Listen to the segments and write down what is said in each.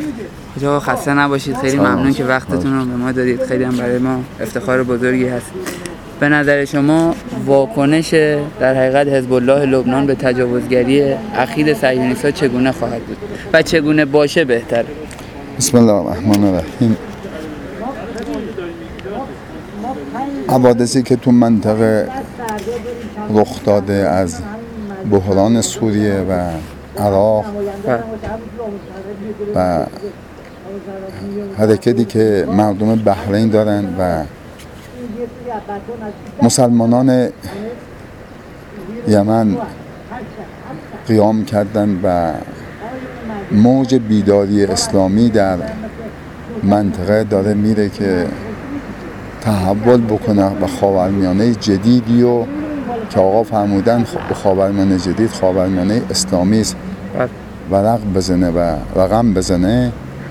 آقا خسته نباشید، خیلی ممنون که وقتتون رو به ما دادید، خیلی هم برای ما افتخار بزرگی هست. به نظر شما واکنش در حقیقت حزب الله لبنان به تجاوزگری اخیر صهیونیست‌ها چگونه خواهد بود و چگونه باشه بهتره؟ بسم الله الرحمن الرحیم. حوادثی که تو منطقه رخ داده از بحران سوریه و عراق و حرکتی که مردم بحرین دارن و مسلمانان یمن قیام کردن و موج بیداری اسلامی در منطقه داره میره که تحول بکنه و خاورمیانه جدیدی و که آقا فرمودن خاورمیانه جدید خاورمیانه اسلامی است ورق بزنه و رقم بزنه.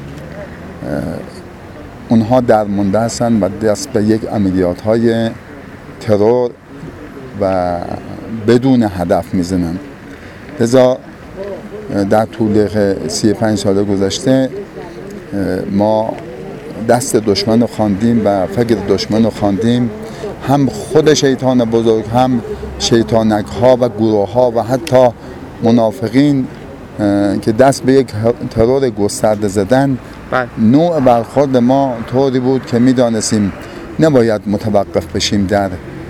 اونها درمانده هستن و دست به یک عملیات‌های ترور و بدون هدف میزنن. لذا در طول 35 سال گذشته ما دست دشمن رو خواندیم و فکر دشمن رو خواندیم، هم خود شیطان بزرگ، هم شیطانک ها و گروه ها و حتی منافقین که دست به یک ترور گسترده زدن. نوع برخورد ما طوری بود که میدانستیم نباید متوقف بشیم در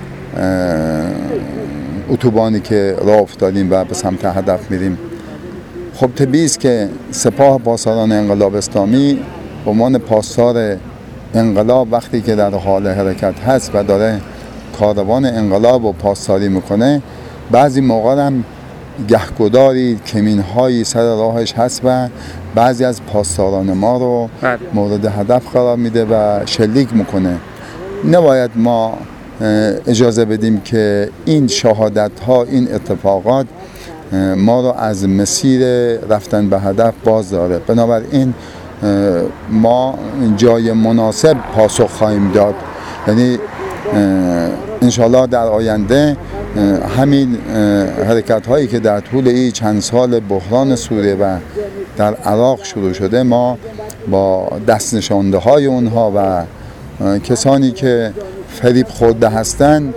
اتوبانی که راه افتادیم و به سمت هدف میریم. خب طبیعی است که سپاه پاسداران انقلاب اسلامی به عنوان پاسدار انقلاب وقتی که در حال حرکت هست و داره کاروان انقلاب رو پاسداری میکنه، بعضی موقع هم گهگداری کمین‌هایی سر راهش هست و بعضی از پاسداران ما رو مورد هدف قرار میده و شلیک میکنه. نباید ما اجازه بدیم که این شهادت‌ها، این اتفاقات ما رو از مسیر رفتن به هدف باز داره. بنابراین ما جای مناسب پاسخ خواهیم داد. یعنی انشالله در آینده همین حرکت هایی که در طول این چند سال بحران سوریه و در عراق شروع شده، ما با دست نشانده های اونها و کسانی که فریب خورده هستند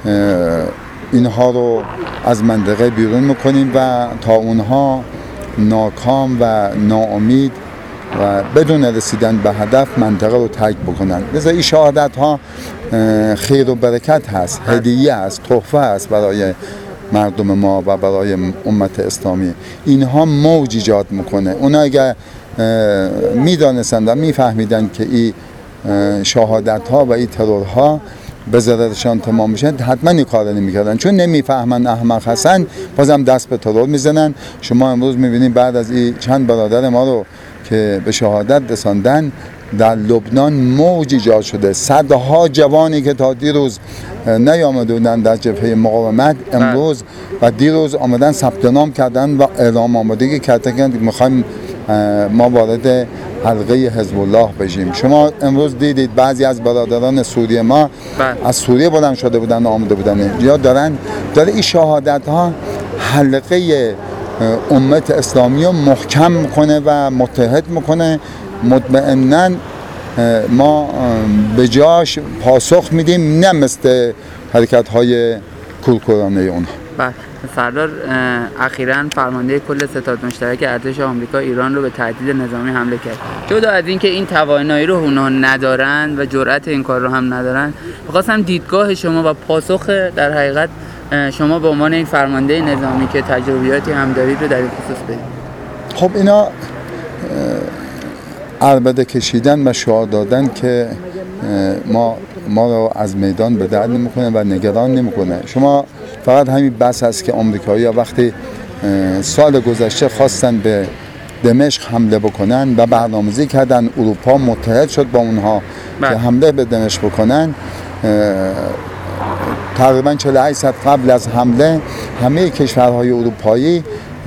اینها رو از منطقه بیرون میکنیم و تا اونها ناکام و ناامید و بدون رسیدن به هدف منطقه رو ترک بکنن. لذا این شهادت ها خیر و برکت هست، هدیه هست، تحفه هست برای مردم ما و برای امت اسلامی. اینها موج ایجاد میکنه. اونا اگر میدانستن و میفهمیدن که این شهادت ها و این ترور ها به ضررشان تمام میشه، حتما این کار نمیکردن. چون نمیفهمن احمق هستن، بازم دست به ترور میزنن. شما امروز میبینید بعد از این چند برادر ما رو که به شهادت رساندن، در لبنان موج ایجاد شده. صدها جوانی که تا دیروز نیامده بودن در جبهه مقاومت، امروز و دیروز آمدن ثبت نام کردن و اعلام آمادگی کردن که میخوایم ما وارد حلقه حزب الله بشیم. شما امروز دیدید بعضی از برادران سوریه ما از سوریه بلند شده بودن و آمده بودن یا داره این شهادت ها حلقه امت اسلامی رو محکم میکنه و متحد میکنه. مطمئناً ما به جاش پاسخ میدیم، نه مثل حرکت های کورکورانه اونها. بله سردار، اخیراً فرمانده کل ستاد مشترک ارتش آمریکا ایران رو به تهدید نظامی حمله کرد. جدا از اینکه این توانایی رو اونها ندارن و جرأت این کار رو هم ندارن، می‌خواستم دیدگاه شما و پاسخ در حقیقت شما به عنوان یک فرمانده نظامی که تجربیاتی هم دارید رو در این خصوص بدید. خب اینا عربده کشیدن و شعار دادن که ما رو از میدان به درد نمیکنه و نگران نمیکنه. شما فقط همین بس هست که آمریکایی‌ها وقتی سال گذشته خواستن به دمشق حمله بکنن و برنامه‌ریزی کردن، اروپا متحد شد با اونها که حمله به دمشق بکنن. تقریبا 48 ساعت قبل از حمله همه کشورهای اروپایی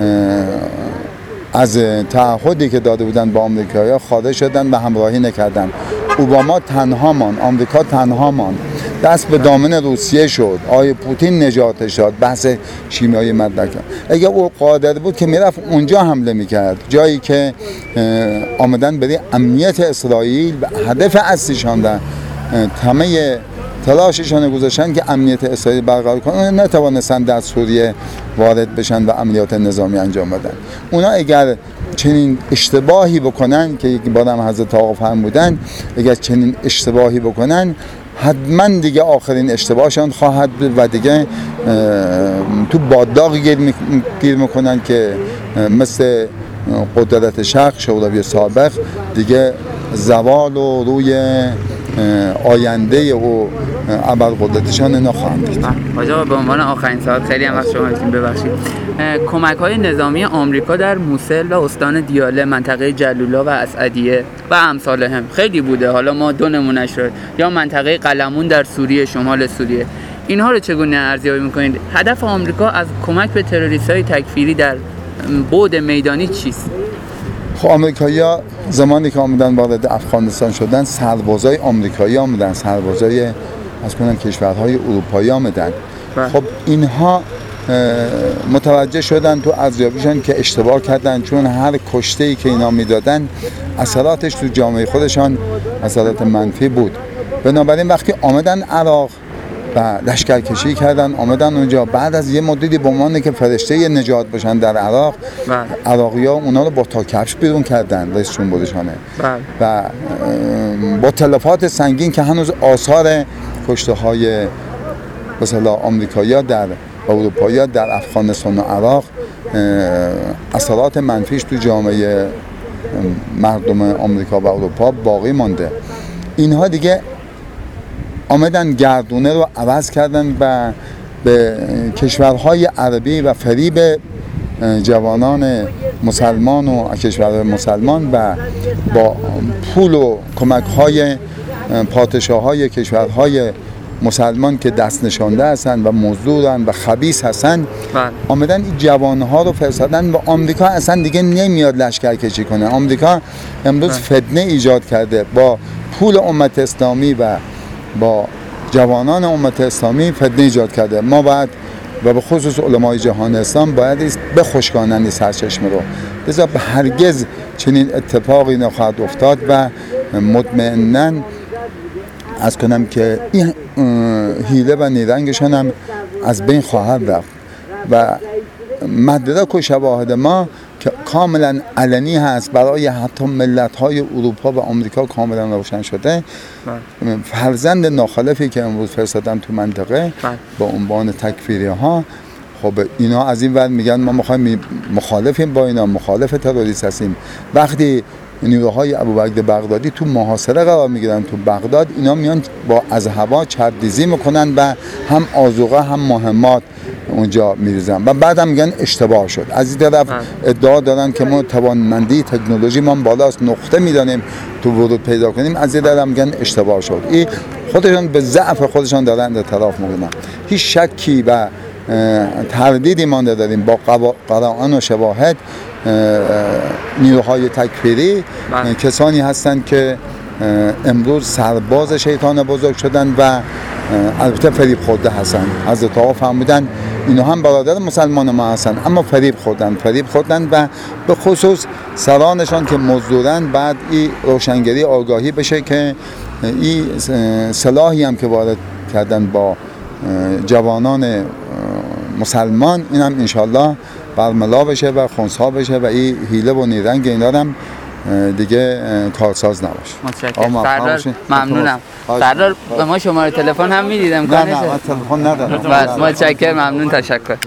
از تعهدی که داده بودن با آمریکایی‌ها خارج شدن و همراهی نکردن. اوباما تنها ماند، آمریکا تنها ماند. دست به دامن روسیه شد، آقای پوتین نجاتش داد، بحث شیمیایی مطرح کرد. اگه او قادر بود که میرفت اونجا حمله میکرد، جایی که آمدن برای امنیت اسرائیل و هدف اصلیشان در همه تلاششان گذاشتن که امنیت اسرائیل برقرار کنن، نتوانستن در سوریه وارد بشن و عملیات نظامی انجام بدن. اونا اگر چنین اشتباهی بکنن که یک بارم حضرت آقا فرمودن، اگر چنین اشتباهی بکنن حتما دیگه آخرین اشتباهشان خواهد بود و دیگه تو بادداغ گیر میکنن که مثل قدرت شرق شوروی سابق دیگه زوال و روی آینده و ابرقدرتشان نخواهند دید. آقا به عنوان آخرین سوال، خیلی هم وقت شما میتونید ببخشید، کمک‌های نظامی آمریکا در موسل و استان دیاله، منطقه جلولا و اسعدیه و امثالهم خیلی بوده. حالا ما دو نمونهش رو، یا منطقه قلمون در سوریه، شمال سوریه، اینها رو چگونه ارزیابی می‌کنید؟ هدف آمریکا از کمک به تروریست‌های تکفیری در بعد میدانی چیست؟ خب آمریکایی‌ها زمانی که آمدن وارد افغانستان شدن، سربازای آمریکایی آمدن، سربازای از کنم کشورهای اروپایی آمدن. خب اینها متوجه شدن تو ارزیابیشون که اشتباه کردن، چون هر کشته‌ای که اینا میدادن اثراتش تو جامعه خودشان اثرات منفی بود. بنابراین وقتی آمدن عراق و لشکرکشی کردن، آمدن اونجا، بعد از یه مدتی به عنوان که فرشته نجات باشن در عراق، عراقی‌ها اونا رو با تا کفش بیرون کردن، رئیس جمهورشانه، و با تلفات سنگین که هنوز آثار کشته‌های مثلا آمریکایی‌ها در اروپایی‌ها در افغانستان و عراق اثرات منفیش تو جامعه مردم آمریکا و اروپا باقی مانده. اینها دیگه آمدن گردونه رو عوض کردن و به کشورهای عربی و فریب جوانان مسلمان و کشورهای مسلمان و با پول و کمک‌های پادشاه‌های کشورهای مسلمان که دست نشانده هستن و مزدورن و خبیث هستن، آمدن این جوانها رو فرستادن و آمریکا اصلا دیگه نمیاد لشکرکشی کنه. آمریکا امروز فتنه ایجاد کرده، با پول امت اسلامی و با جوانان امت اسلامی فتنه ایجاد کرده. ما باید و به خصوص علمای جهان اسلام باید بخشکانند این سرچشمه رو، لذا به هرگز چنین اتفاقی نخواهد افتاد و مطمئناً از کنم که این حیله و نیرنگشان هم از بین خواهد رفت و مدرک و شواهد ما که کاملا علنی هست برای حتی ملت‌های اروپا و آمریکا کاملا روشن شده. فرزند ناخالفی که امروز فرستادن تو منطقه با عنوان تکفیری‌ها، خب اینا از این ور میگن ما میخوایم مخالفیم با اینا، مخالف تروریست هستیم. وقتی نیروهای ابوبکر بغدادی تو محاصره قرار میگیرن تو بغداد، اینا میان با از هوا چربریزی میکنن و هم آذوقه هم مهمات اونجا میریزن و بعد هم میگن اشتباه شد. از این طرف ادعا دارن که ما توانمندی تکنولوژی ما بالاست، نقطه میدانیم تو ورود پیدا کنیم، از این طرف میگن اشتباه شد. این خودشون به ضعف خودشون دارن اعتراف میکنن. هیچ شکی و تردیدی ما نداریم با قرائن و شواهد نیروهای تکفیری کسانی هستند که امروز سرباز شیطان بزرگ شدن و البته فریب خورده هستند. حضرت آقا فرمودن اینا هم برادر مسلمان ما هستند اما فریب خوردن و به خصوص سرانشان که مزدورن. بعد این روشنگری آگاهی بشه که این سلاحی هم که وارد کردن با جوانان مسلمان، این هم انشالله برملا بشه و خونسا بشه و این حیله و نیرنگ اینا هم دیگه کارساز نباشه. متشکرم سردار، ممنونم. سردار به ما شماره تلفن هم میدید امکانشه؟ نه تلفن ندارم. متشکرم، ممنون، تشکر.